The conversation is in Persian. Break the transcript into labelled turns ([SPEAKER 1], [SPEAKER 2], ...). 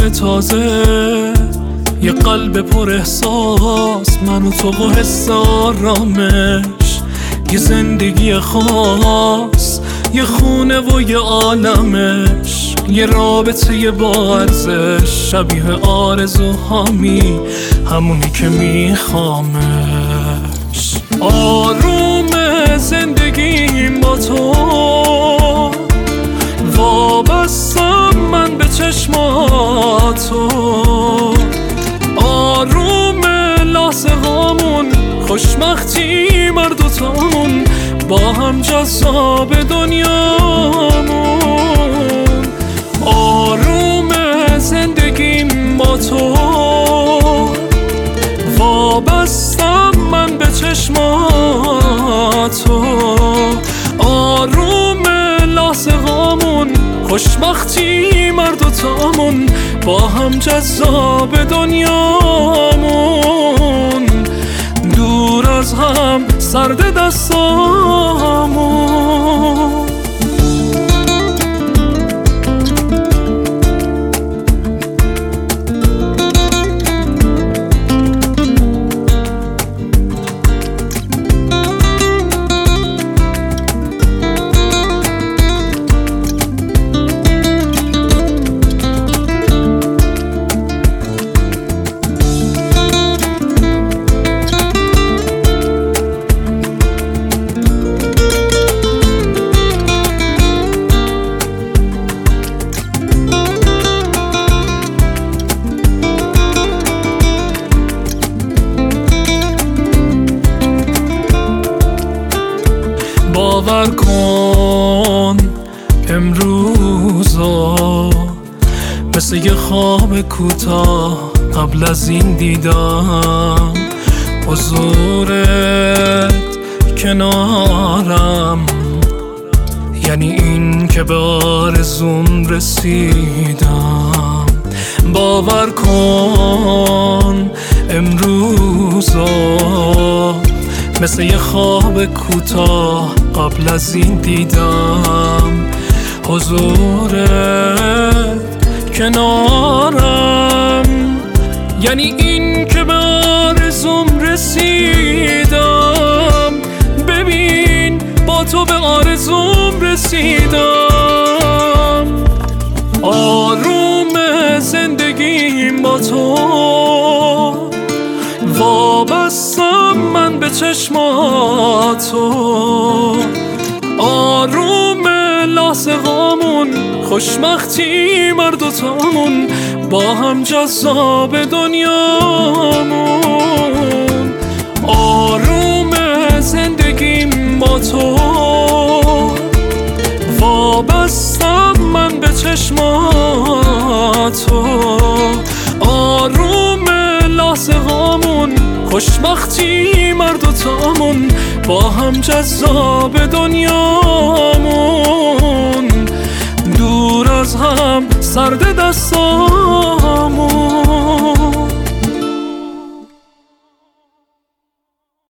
[SPEAKER 1] شروع تازه، یه قلب پر احساس، من و تو و حس آرامش، یه زندگی خاص، یه خونه و یه عالمش، یه رابطه با ارزش، شبیه آرزوهامی، همونی که میخوامش. آروم زندگیم با تو، وابستم من به چشماتو، آروم لحظه هامون، خوشبختی مر دوتامون، با هم جذاب دنیامون. آروم زندگیم با تو، وابستم من به چشماتو، آروم لحظه هامون، خوشبختی مر دوتامون، با هم جذاب دنیامون. دور از هم سرد دستامون. باور کن امروزا مثل یه خواب کوتاه قبل از این دیدم، حضورت کنارم، یعنی این که به آرزوم رسیدم. باور کن امروزا مثل یه خواب کوتاه قبل از این دیدم، حضورت کنارم، یعنی این که به آرزوم رسیدم. ببین با تو به آرزوم رسیدم. آروم زندگیم با تو، وابستم من به چشماتو، آروم لحظه هامون، خوشبختی مر دوتامون، با هم جذاب دنیامون. آروم زندگیم با تو، وابستم من به چشماتو، آروم لحظه هامون، خوشبختی مر دوتامون، با هم جذاب دنیا.